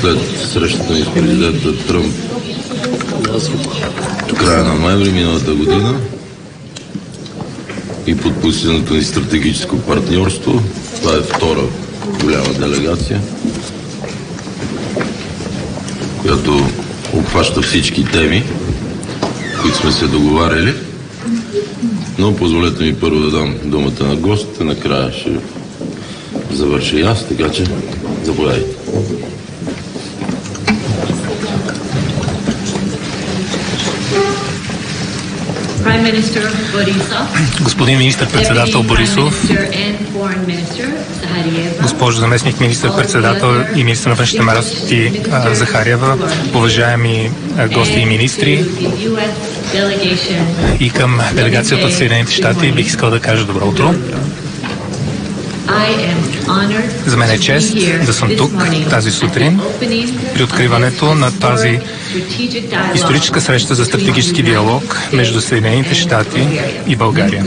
след срещата ни с президента Тръмп до края на ноември миналата година и подписаното ни стратегическо партньорство. Това е втора голяма делегация, която обхваща всички теми, които сме се договаряли. Но позволете ми първо да дам думата на гостите, накрая ще завърша и аз, така че заповядайте. Господин министър-председател Борисов, госпожо заместник министър-председател и министър на външните работи Захариева, уважаеми гости и министри, и към делегацията от Съединените щати бих искал да кажа добро утро. За мен е чест да съм тук тази сутрин при откриването на тази историческа среща за стратегически диалог между Съединените щати и България.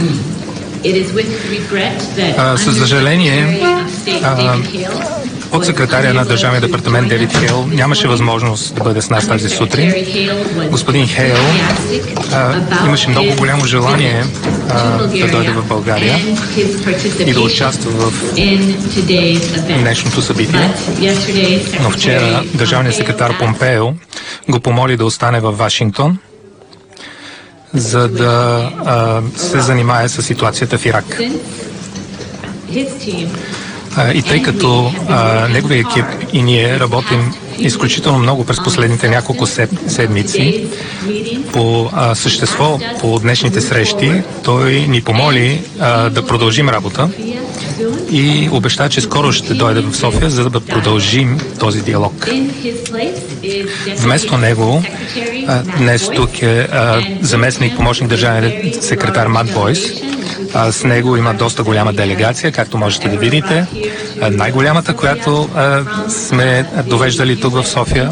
Със съжаление, подсекретаря на Държавния департамент Дейвид Хейл нямаше възможност да бъде с нас тази сутрин. Господин Хейл имаше много голямо желание да дойде в България и да участва в днешното събитие. Но вчера държавният секретар Помпео го помоли да остане в Вашингтон, за да се занимае с ситуацията в Ирак. И тъй като неговия екип и ние работим изключително много през последните няколко седмици по същество по днешните срещи, той ни помоли да продължим работа и обеща, че скоро ще дойде в София, за да продължим този диалог. Вместо него днес тук е заместник помощник държавен секретар Мат Бойс. С него има доста голяма делегация, както можете да видите. Най-голямата, която сме довеждали тук в София,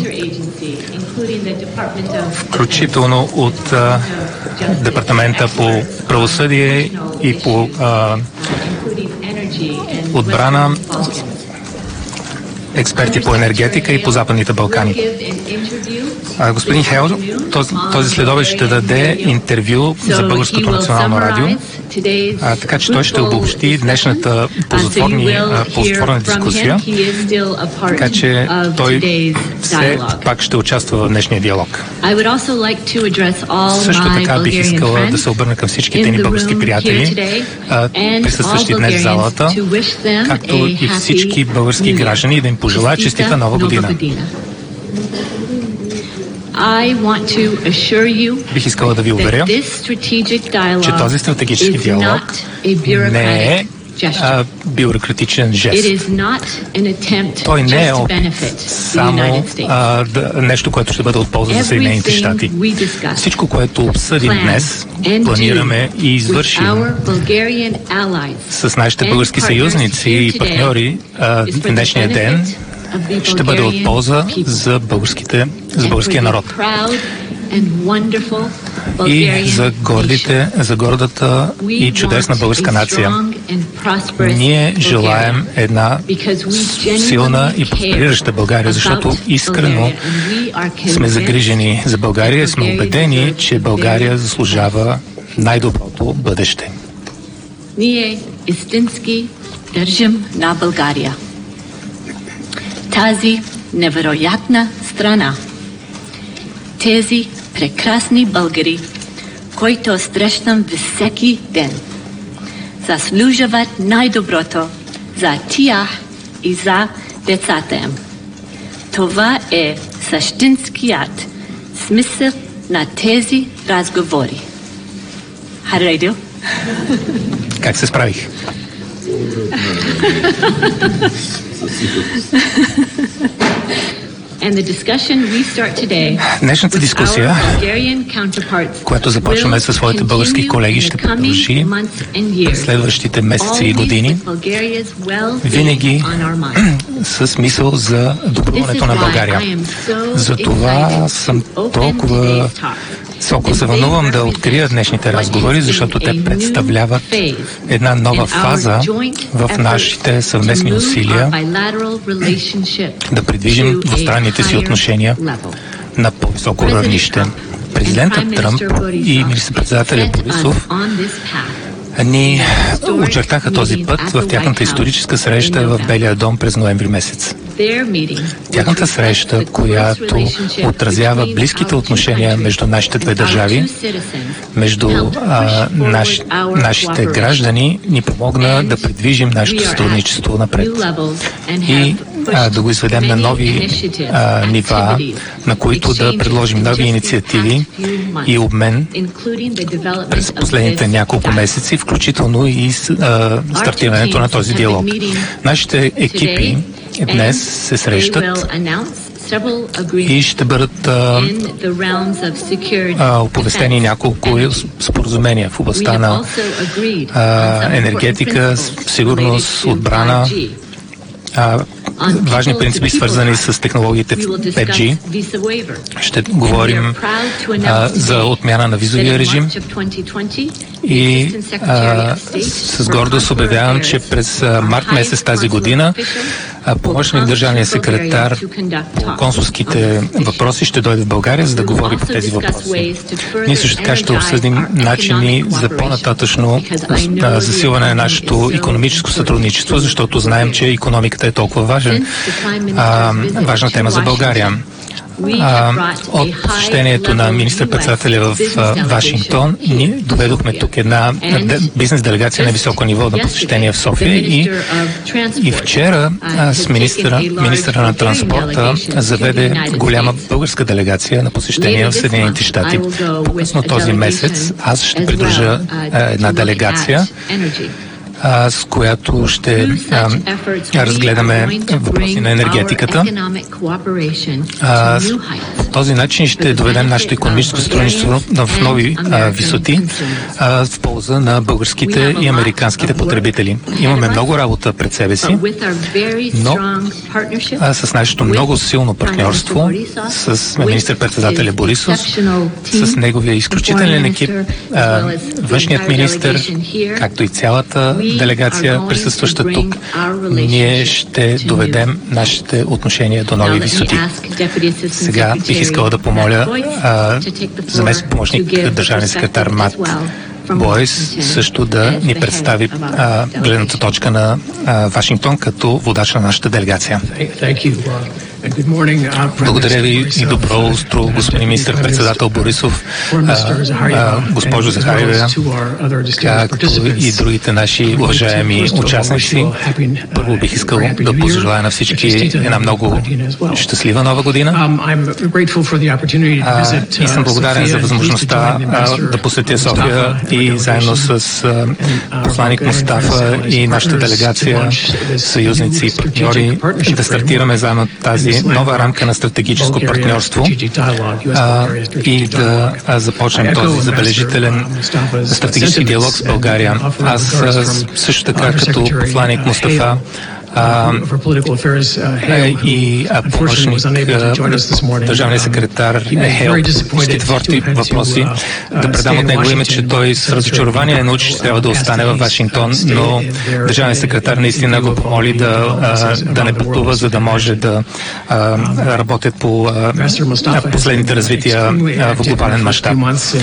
включително от Департамента по правосъдие и по отбрана, експерти по енергетика и по Западните Балкани. Господин Хейл, този следобед ще даде интервю за Българското национално радио, така че той ще обобщи днешната ползотворна дискусия, така че той все пак ще участва в днешния диалог. Също така бих искала да се обърна към всичките ни български приятели, присъстващи днес в залата, както и всички български граждани, да им пожелая честита нова година. Бих искала да ви уверя, че този стратегически диалог не е бюрократичен жест. Той не е само нещо, което ще бъде от полза за Съединените щати. Всичко, което обсъдим днес, планираме и извършим с нашите български съюзници и партньори днешния ден, ще бъде от полза за българския народ и за гордата и чудесна българска нация. Ние желаем една силна и просперираща България, защото искрено сме загрижени за България и сме убедени, че България заслужава най-доброто бъдеще. Ние истински държим на България. Тази невероятна страна, тези прекрасни българи, които срещам всеки ден, заслужават най-доброто за тях и за децата им. Това е същинският смисъл на тези разговори. Харайдо? Как се справих? Днешната дискусия, която започваме със своите български колеги, ще продължи през следващите месеци и години, винаги с мисъл за добруването на България. Затова съм толкова Високо се вълнувам да открия днешните разговори, защото те представляват една нова фаза в нашите съвместни усилия да придвижим двустранните си отношения на по-високо равнище. Президентът Тръмп и министър-председателя Борисов ни очертаха този път в тяхната историческа среща в Белия дом през ноември месец. Тяхната среща, която отразява близките отношения между нашите две държави, между нашите граждани, ни помогна да придвижим нашето сътрудничество напред и да го изведем на нови нива, на които да предложим нови инициативи и обмен през последните няколко месеци, включително и стартирането на този диалог. Нашите екипи днес се срещат и ще бъдат оповестени няколко споразумения в областта на енергетика, сигурност, отбрана, важни принципи, свързани с технологиите 5G. Ще говорим за отмяна на визовия режим и с гордост обявявам, че през март месец тази година помощник държавния секретар по консулските въпроси ще дойде в България, за да говори по тези въпроси. Ние също така ще обсъдим начини за по-нататъчно засилване на нашето икономическо сътрудничество, защото знаем, че икономиката е толкова важна тема за България. От посещението на министър-председателя в Вашингтон ние доведохме тук една бизнес делегация на високо ниво на посещение в София и вчера с министъра на транспорта заведе голяма българска делегация на посещение в Съединените щати. По-късно този месец аз ще придружа една делегация, с която ще разгледаме въпроси на енергетиката. По този начин ще доведем нашето икономическо сътрудничество в нови висоти в полза на българските и американските потребители. Имаме много работа пред себе си, но с нашето много силно партньорство с министър-председателя Борисов, с неговия изключителен екип, външният министър, както и цялата делегация, присъстваща тук, ние ще доведем нашите отношения до нови висоти. Сега бих искала да помоля заместник помощник държавен секретар Мат Бойс също да ни представи гледната точка на Вашингтон като водач на нашата делегация. Благодаря ви и добро утро, господин министър-председател Борисов, госпожо Захариева, както и другите наши уважаеми участници. Първо бих искал да пожелая на всички една много щастлива нова година. И съм благодарен за възможността да посетя София и заедно с посланик Мустафа и нашата делегация, съюзници и партньори да стартираме заедно тази нова рамка на стратегическо партньорство и да започнем този забележителен стратегически диалог с България. Аз също така като посланик Мустафа и помощник държавния секретар Хейл по творчески въпроси, да предам от него име, че той с разочарование научи, че трябва да остане в Вашингтон, но държавният секретар наистина го помоли да не пътува, за да може да работят по последните развития в глобален мащаб.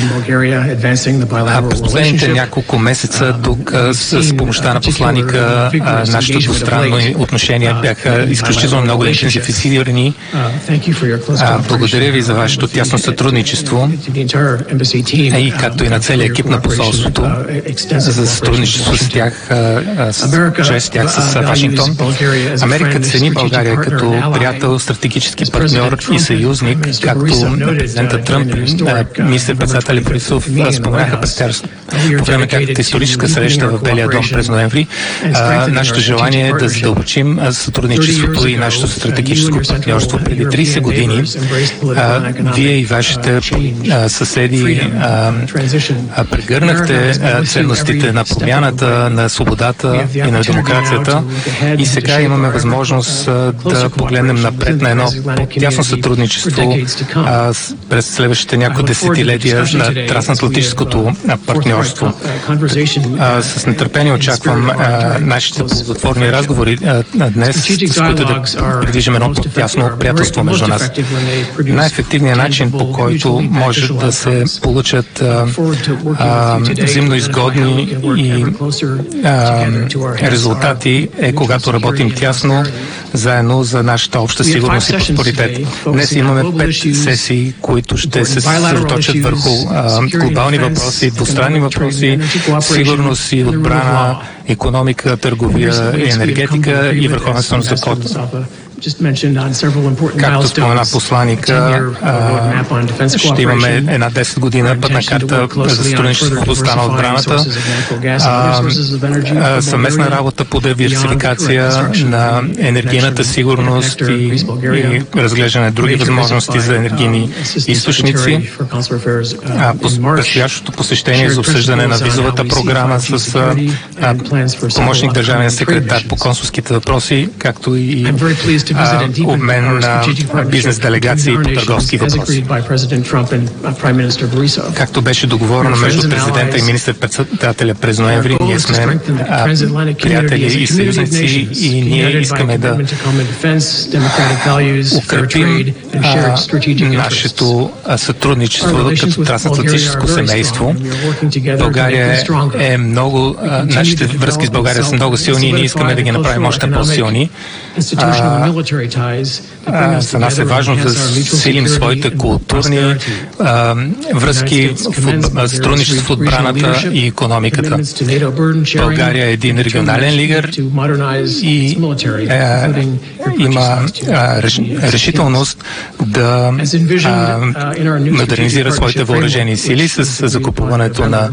През последните няколко месеца тук с помощта на посланика нашето двустранно отношения бяха изключително много интензифицирани. Благодаря ви за вашето тясно сътрудничество и както и на целия екип на посолството за сътрудничество с тях, чрез тях с Вашингтон. Америка цени България като приятел, стратегически партньор и съюзник, както президента Тръмп и министър-председателя Борисов споменаха по време на тяхната историческа среща в Белия дом през ноември. Нашето желание е да задълбочим сътрудничеството и нашето стратегическо партньорство. Преди 30 години вие и вашите съседи прегърнахте ценностите на промяната, на свободата и на демокрацията и сега имаме възможност да погледнем напред на едно тясно сътрудничество през следващите няколко десетилетия на трансатлантическото партньорство. С нетърпение очаквам нашите ползотворни разговори днес, с които да придвижим едно тясно приятелство между нас. Най-ефективният начин, по който може да се получат взаимно изгодни и резултати е когато работим тясно заедно за нашата обща сигурност и просперитет. Днес имаме 5 сесии, които ще се съсредоточат върху глобални въпроси, двустранни въпроси, сигурност и отбрана, икономика, търговия и енергетика и върховенство на закона. Както спомена посланика, ще имаме една 10 година пътна карта за сътрудничество в областта на отбраната, съвместна работа по диверсификация на енергийната сигурност и разглеждане на други възможности за енергийни източници, предстоящото посещение за обсъждане на визовата програма с помощник държавен секретар по консулските въпроси, както и обмен на бизнес делегации по търговски въпроси. Както беше договорено между президента и министър-председателя през ноември, ние сме приятели и съюзници и ние искаме да укрепим нашето сътрудничество като трансатлантическо семейство. България е много, нашите връзки с България са много силни и ние искаме да ги направим още по-силни. За нас е важно да силим своите културни връзки, сътрудничество в отбраната и икономиката. България е един регионален лидер и има решителност да модернизира своите въоръжени сили с закупуването на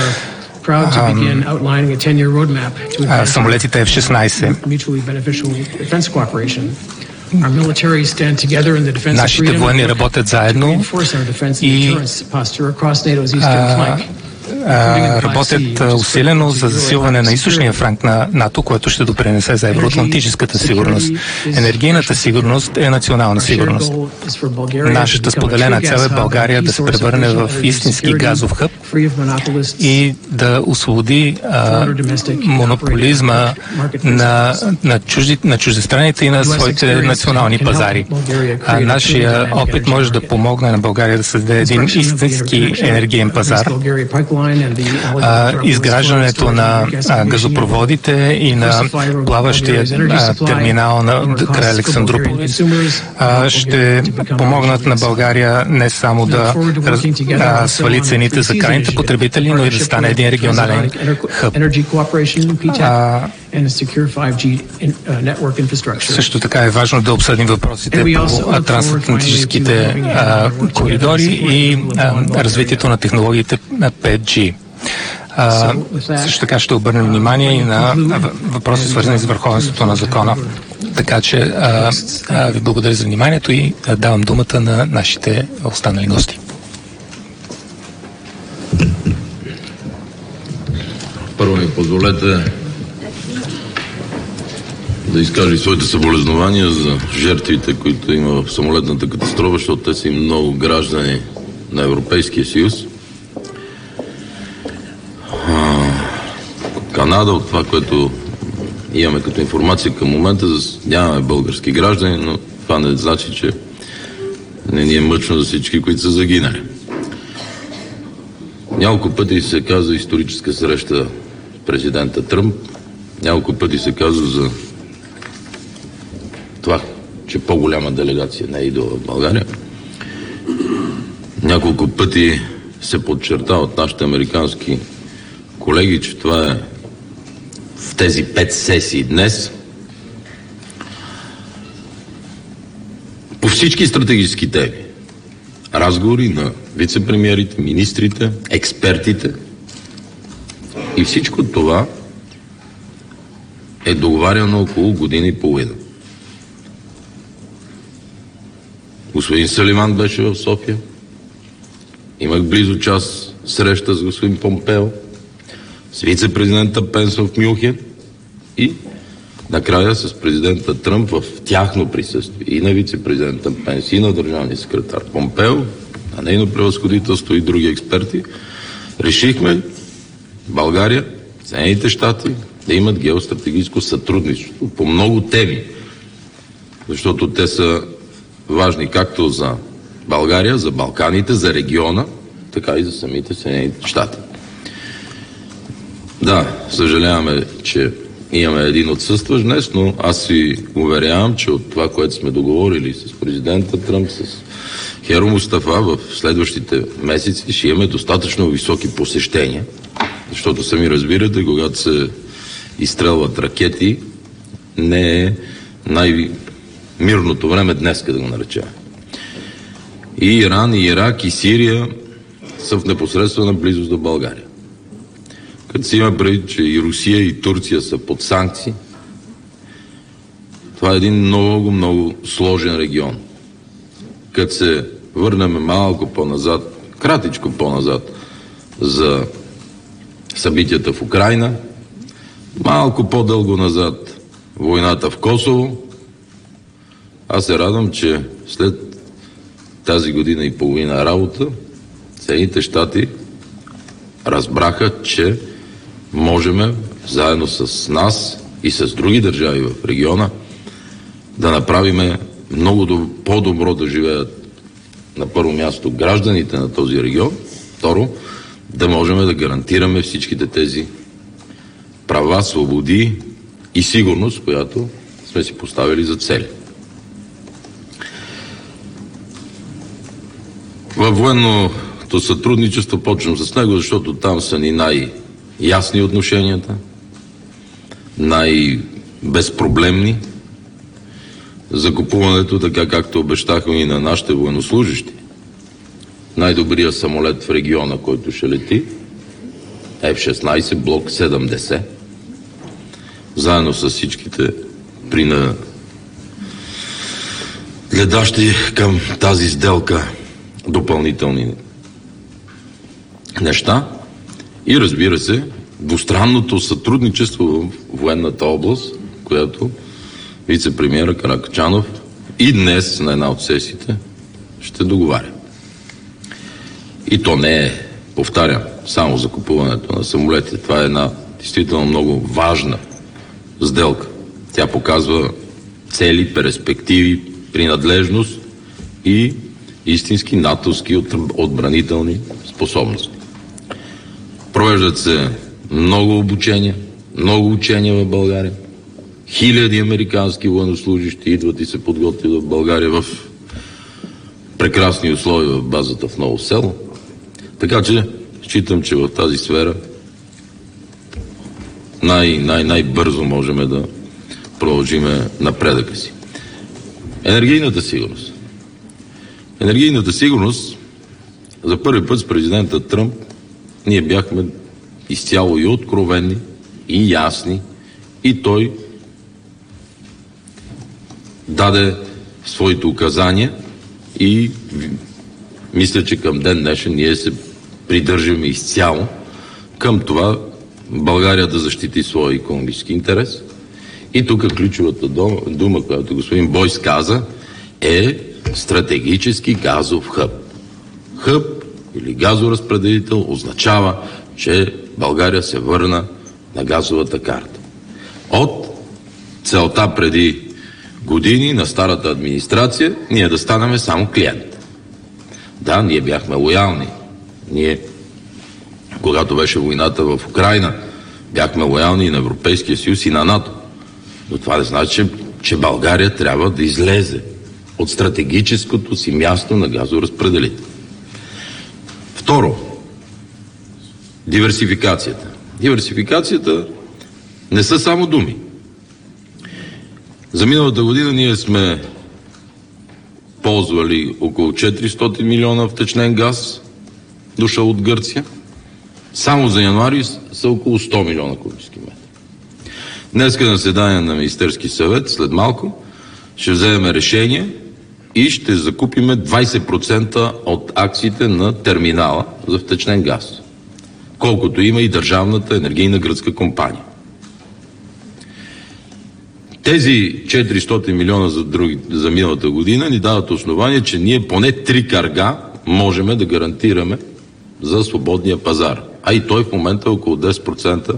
самолетите F-16. Нашите военни работят заедно и работят усилено за засилване на източния фланг на НАТО, което ще допринесе за евроатлантическата сигурност. Енергийната сигурност е национална сигурност. Нашата споделена цел е България да се превърне в истински газов хъб и да освободи монополизма на чуждестранните и на своите национални пазари. Нашия опит може да помогне на България да създаде един истински енергиен пазар. Изграждането на газопроводите и на плаващия терминал на край Александруполис ще помогнат на България не само да свали цените за крайните потребители, но и да стане един регионален хъб. Също така е важно да обсъдим въпросите по трансатлантическите коридори и развитието на технологиите на 5G. Също така ще обърнем внимание и на въпроси, свързани с върховенството на закона. Така че ви благодаря за вниманието и давам думата на нашите останали гости. Първо ми позволете да изкажа своите съболезнования за жертвите, които има в самолетната катастрофа, защото те са и много граждани на Европейския съюз. Канада, от това, което имаме като информация към момента, нямаме български граждани, но това не значи, че не ни е мъчно за всички, които са загинали. Няколко пъти се каза историческа среща с президента Тръмп, няколко пъти се каза за това, че по-голяма делегация не е идва в България. Няколко пъти се подчерта от нашите американски колеги, че това е в тези 5 сесии днес. По всички стратегически теми. Разговори на вице-премиерите, министрите, експертите И всичко това е договаряно около година и половина. Господин Саливан беше в София. Имах близо час среща с господин Помпео, с вице-президента Пенс в Мюнхен и накрая с президента Тръмп в тяхно присъствие. И на вице-президента Пенс, и на държавния секретар Помпео, на нейно превъзходителство и други експерти, решихме България, Съединените щати да имат геостратегическо сътрудничество по много теми, защото те са важни както за България, за Балканите, за региона, така и за самите Съединените щати. Да, съжаляваме, че имаме един отсъстващ днес, но аз ви уверявам, че от това, което сме договорили с президента Тръмп, с Херо Мустафа, в следващите месеци ще имаме достатъчно високи посещения, защото сами разбирате, когато се изстрелват ракети, не е най-мирното време днес, да го наречем. И Иран, и Ирак, и Сирия са в непосредствена близост до България. Като си има предвид, че и Русия, и Турция са под санкции, това е един много, много сложен регион. Като се върнем малко по-назад, кратичко по-назад, за събитията в Украйна, малко по-дълго назад войната в Косово, аз се радвам, че след тази година и половина работа Съединените щати разбраха, че можем заедно с нас и с други държави в региона да направим много по-добро да живеят на първо място гражданите на този регион, второ да можем да гарантираме всичките тези права, свободи и сигурност, която сме си поставили за цели. Във военното сътрудничество почвам с него, защото там са ни най-ясни отношенията, най-безпроблемни. Закупуването, така както обещахме и на нашите военнослужащи, най-добрият самолет в региона, който ще лети, F-16 Block 70, заедно с всичките гледащи към тази сделка допълнителни неща и, разбира се, двустранното сътрудничество в военната област, която вице-премиера Каракачанов и днес на една от сесиите ще договаря. И то не е, повтарям, само закупуването на самолети. Това е една действително много важна сделка. Тя показва цели, перспективи, принадлежност и истински натовски отбранителни способности. Провеждат се много обучения, много учения в България. Хиляди американски военнослужащи идват и се подготвят в България в прекрасни условия в базата в Ново село. Така че считам, че в тази сфера най-бързо можем да продължим напредъка си. Енергийната сигурност. Енергийната сигурност за първи път с президента Тръмп ние бяхме изцяло и откровени, и ясни, и той даде своите указания и мисля, че към ден днешен ние се придържаме изцяло към това България да защити своя икономически интерес. И тук ключовата дума, която господин Бойс каза, е стратегически газов хъб. Хъб или газоразпределител означава, че България се върна на газовата карта. От целта преди години на старата администрация ние да станем само клиент. Да, ние бяхме лоялни. Ние, когато беше войната в Украйна, бяхме лоялни и на Европейския съюз и на НАТО. Но това не значи, че България трябва да излезе от стратегическото си място на газоразпределител. Второ, диверсификацията. Диверсификацията не са само думи. За миналата година ние сме ползвали около 400 милиона втечнен газ, дошъл от Гърция. Само за януари са около 100 милиона кубически метра. Днеска на заседание на Министерски съвет, след малко, ще вземем решение и ще закупиме 20% от акциите на терминала за втечнен газ, колкото има и държавната енергийна гръцка компания. Тези 400 милиона за миналата година ни дават основание, че ние поне 3 карга можем да гарантираме за свободния пазар. А и той в момента е около 10%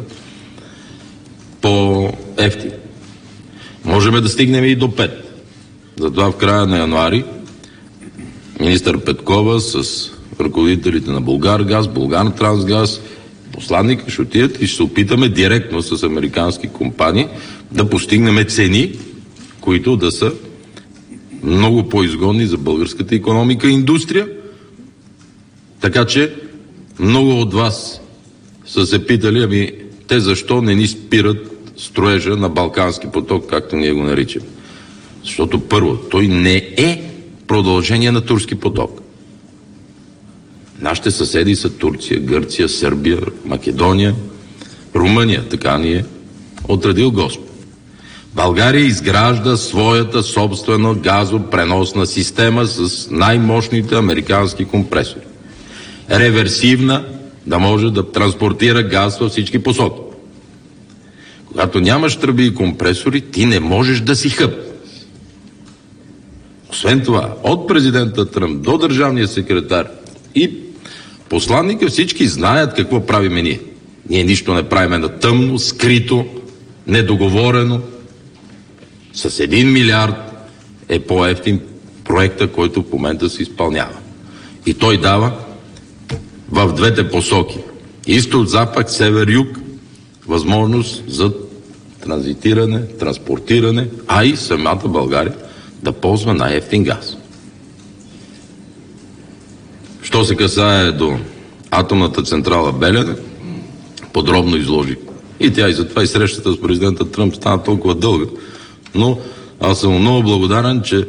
по-евтин. Можем да стигнем и до 5. Затова в края на януари министър Петкова с ръководителите на Булгаргаз, Булгартрансгаз, посланника ще отидат и ще се опитаме директно с американски компании да постигнем цени, които да са много по-изгодни за българската икономика и индустрия. Така че много от вас са се питали, те защо не ни спират строежа на Балкански поток, както ние го наричаме. Защото първо, той не е продължение на Турски поток. Нашите съседи са Турция, Гърция, Сърбия, Македония, Румъния. Така ни е отредил Господ. България изгражда своята собствена газопреносна система с най-мощните американски компресори. Реверсивна, да може да транспортира газ във всички посоки. Когато нямаш тръби и компресори, ти не можеш да си хъп. Освен това, от президента Тръмп до държавния секретар и посланника всички знаят какво правиме ние. Ние нищо не правиме на тъмно, скрито, недоговорено. С 1 милиард е по-евтин проекта, който в момента се изпълнява. И той дава в двете посоки. Изток, запад, север, юг, възможност за транзитиране, транспортиране, а и самата България да ползва най-евтин газ. Що се касае до атомната централа Белене, подробно изложих. И тя и затова и срещата с президента Тръмп стана толкова дълга. Но аз съм много благодарен, че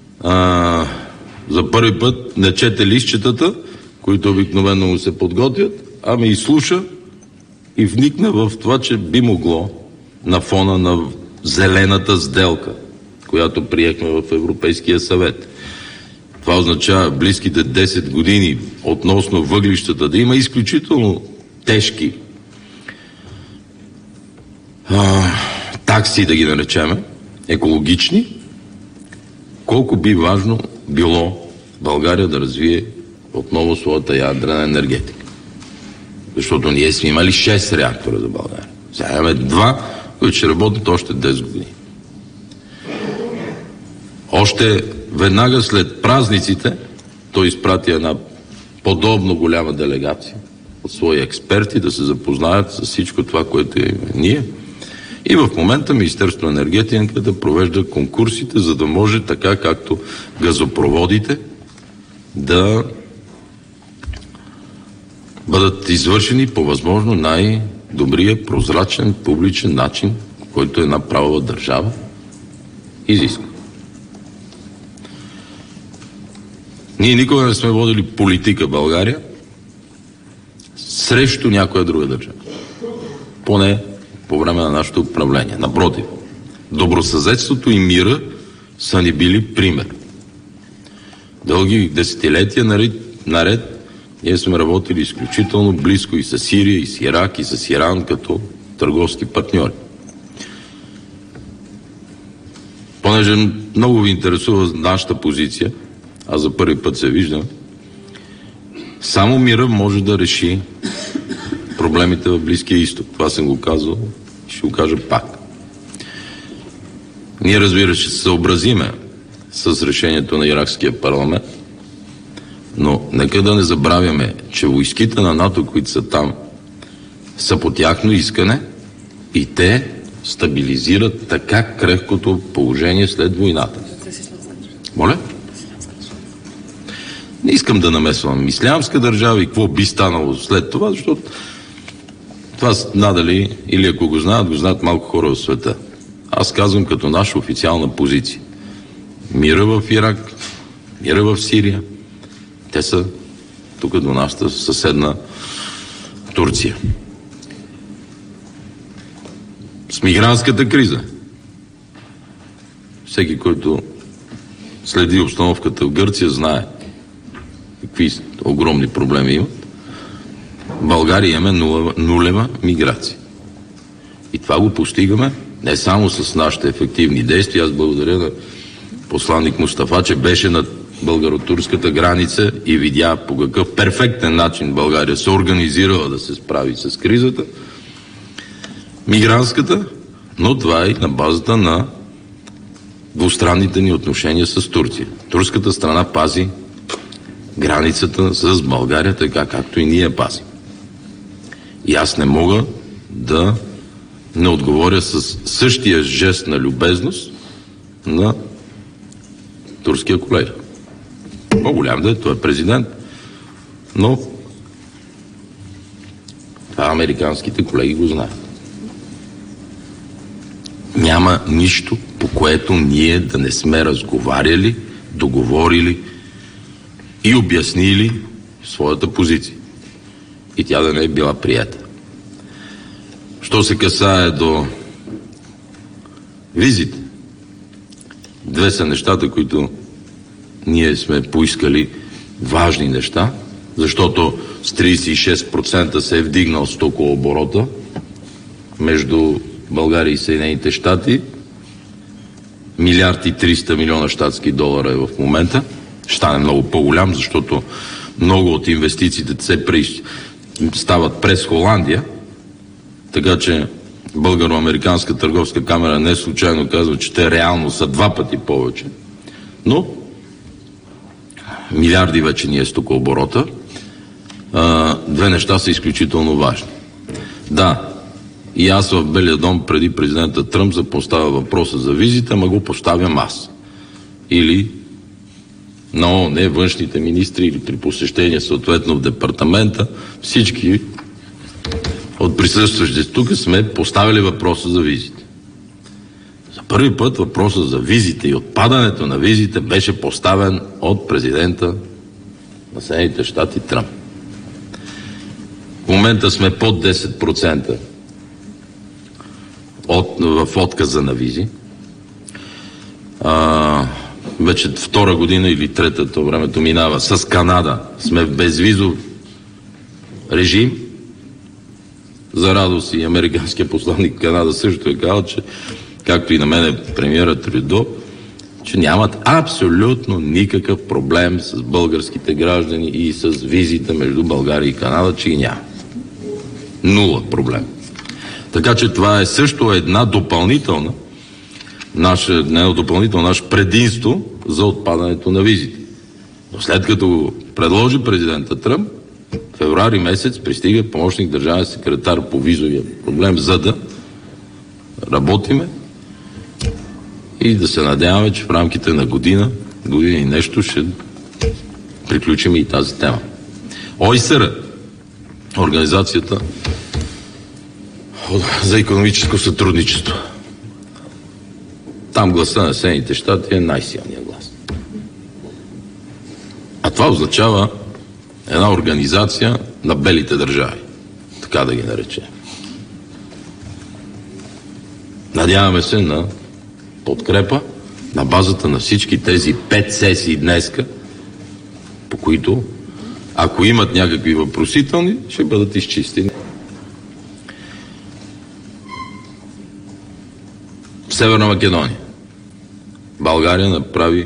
за първи път не чете листчетата, които обикновено му се подготвят, а ме изслуша и вникна в това, че би могло на фона на зелената сделка, която приехме в Европейския съвет. Това означава близките 10 години относно въглищата да има изключително тежки такси, да ги наречеме, екологични, колко би важно било България да развие отново своята ядрена енергетика. Защото ние сме имали 6 реактора за България. Сега имаме 2, които ще работят още 10 години. Още веднага след празниците той изпрати една подобно голяма делегация от свои експерти да се запознаят с всичко това, което е ние. И в момента Министерството на енергетиката провежда конкурсите, за да може така както газопроводите да бъдат извършени по възможно най-добрия, прозрачен, публичен начин, който една правова държава изисква. Ние никога не сме водили политика в България срещу някоя друга държава. Поне по време на нашето управление. Напротив, добросъседството и мира са ни били пример. Дълги десетилетия наред ние сме работили изключително близко и с Сирия, и с Ирак, и с Иран като търговски партньори. Понеже много ви интересува нашата позиция, а за първи път се виждам, само мира може да реши проблемите в Близкия изток. Това съм го казал и ще го кажа пак. Ние, разбира се, ще се съобразиме с решението на иракския парламент, но нека да не забравяме, че войските на НАТО, които са там, са по тяхно искане и те стабилизират така крехкото положение след войната. Моля? Не искам да намесвам ислямска държава и какво би станало след това, защото това надали, или ако го знаят малко хора в света. Аз казвам като наша официална позиция. Мира в Ирак, мира в Сирия, те са тук до нашата съседна Турция. С мигрантската криза. Всеки, който следи обстановката в Гърция, знае какви огромни проблеми имат. В България имаме нулева миграция. И това го постигаме не само с нашите ефективни действия. Аз благодаря на посланник Мустафа, че беше на българо-турската граница и видя по какъв перфектен начин България се организирала да се справи с кризата мигрантската, но това е на базата на двустранните ни отношения с Турция. Турската страна пази границата с България, така както и ние пазим. И аз не мога да не отговоря с същия жест на любезност на турския колега. По-голям да е, той е президент, но това американските колеги го знаят. Няма нищо, по което ние да не сме разговаряли, договорили и обяснили своята позиция. И тя да не е била приета. Що се касае до визите, две са нещата, които ние сме поискали, важни неща, защото с 36% се е вдигнал стокооборота между България и Съединените щати. 1,3 милиарда щатски долара е в момента. Ще стане много по-голям, защото много от инвестициите се стават през Холандия. Така че Българо-американска търговска камера не случайно казва, че те реално са 2 пъти повече. Но милиарди вече ни е стокооборота. Две неща са изключително важни. Да, и аз в Белия дом преди президента Тръмп поставя въпроса за визите, ама го поставям аз. Или на ООН, външните министри, или при посещение съответно в департамента, всички от присъстващите тук сме поставили въпроса за визите. За първи път въпроса за визите и отпадането на визите беше поставен от президента на Съединените щати Тръмп. В момента сме под 10% в отказа на визи. Вече втора година или третата времето минава. С Канада сме в безвизов режим. За радост и американския посланник в Канада също е казал, че, както и на мен премиерът Трюдо, че нямат абсолютно никакъв проблем с българските граждани и с визите между България и Канада, че и няма. Нула проблем. Така че това е също една допълнителна наше предимство за отпадането на визите. Но след като го предложи президента Тръмп, февруари месец пристига помощник държавен секретар по визовия проблем, за да работиме и да се надяваме, че в рамките на година и нещо ще приключим и тази тема. ОИСР, Организацията за икономическо сътрудничество. Там гласа на Съединените щати е най-силният глас. А това означава една организация на белите държави. Така да ги наречем. Надяваме се на подкрепа на базата на всички тези 5 сесии днеска, по които, ако имат някакви въпросителни, ще бъдат изчистени. В Северна Македония България направи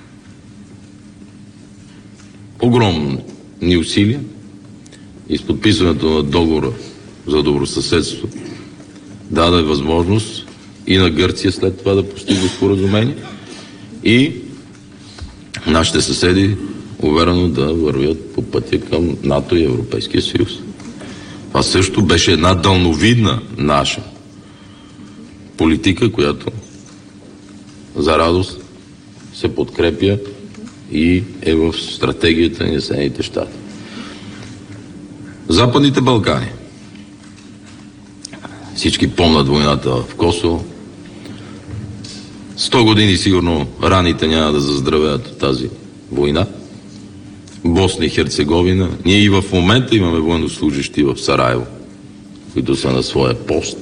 огромни усилия и с подписването на договора за добросъседство даде възможност и на Гърция след това да постигне споразумение и нашите съседи уверено да вървят по пътя към НАТО и Европейския съюз. Това също беше една дълновидна наша политика, която за радост се подкрепя и е в стратегията на Съединените щати. Западните Балкани. Всички помнят войната в Косово. 100 години сигурно раните няма да заздравеят от тази война. Босна и Херцеговина. Ние и в момента имаме военнослужащи в Сараево, които са на своя пост.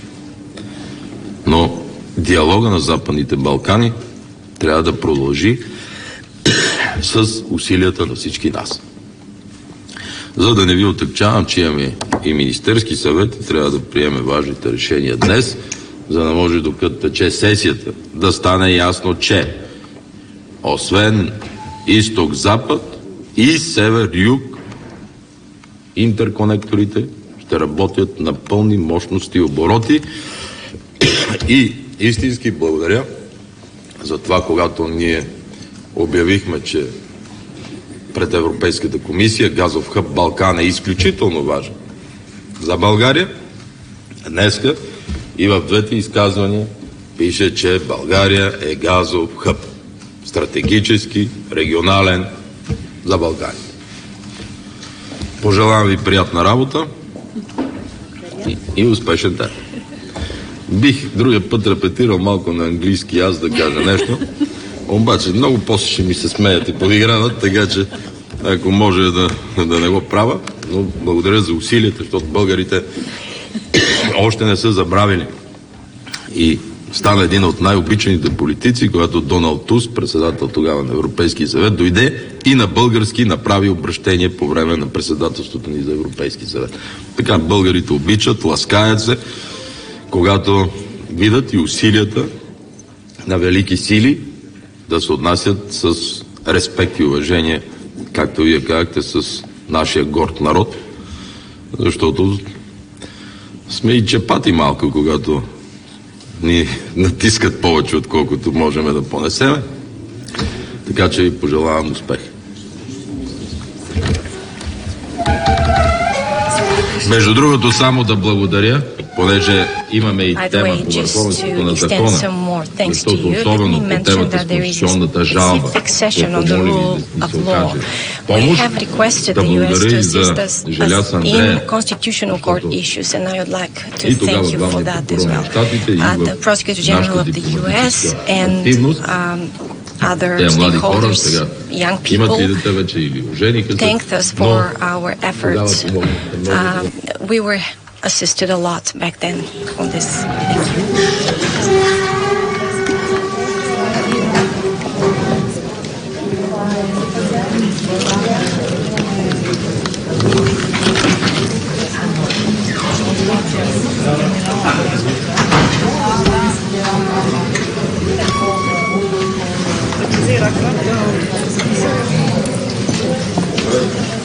Но диалога на Западните Балкани трябва да продължи с усилията на всички нас. За да не ви отъкчавам, че имаме и Министерски съвет, трябва да приеме важните решения днес, за да може докато тече сесията да стане ясно, че освен изток-запад и север-юг, интерконекторите ще работят на пълни мощности и обороти. И истински благодаря за това, когато ние обявихме, че пред Европейската комисия газов хъб Балкан е изключително важен за България. Днеска и в двете изказвания пише, че България е газов хъб. Стратегически, регионален за България. Пожелавам ви приятна работа и успешен ден. Бих другия път репетирал малко на английски аз да кажа нещо, обаче много после ще ми се смеят и подиграват, така че ако може да не го правя, но благодаря за усилията, защото българите още не са забравили. И стана един от най-обичаните политици, когато Доналд Туск, председател тогава на Европейския съвет, дойде и на български направи обращение по време на председателството ни за Европейски съвет. Така българите обичат, ласкаят се, когато видят и усилията на велики сили да се отнасят с респект и уважение, както вие казахте, с нашия горд народ, защото сме и чепати малко, когато ни натискат повече, отколкото можем да понесеме. Така че ви пожелавам успех. Между другото, само да благодаря, понеже имаме и тема по върховенството на закона, защото особено по темата с конституционната жалба, помолили да се окаже помощ, да благодаря и за Желяз Андрея, и тогава главният прокурор на Щатите, и в нашата дипломатическа активност. Те млади хора сега имат ли дете вече или ожениха се, но тогава помогнахте много. Assisted a lot back then on this. Thank you.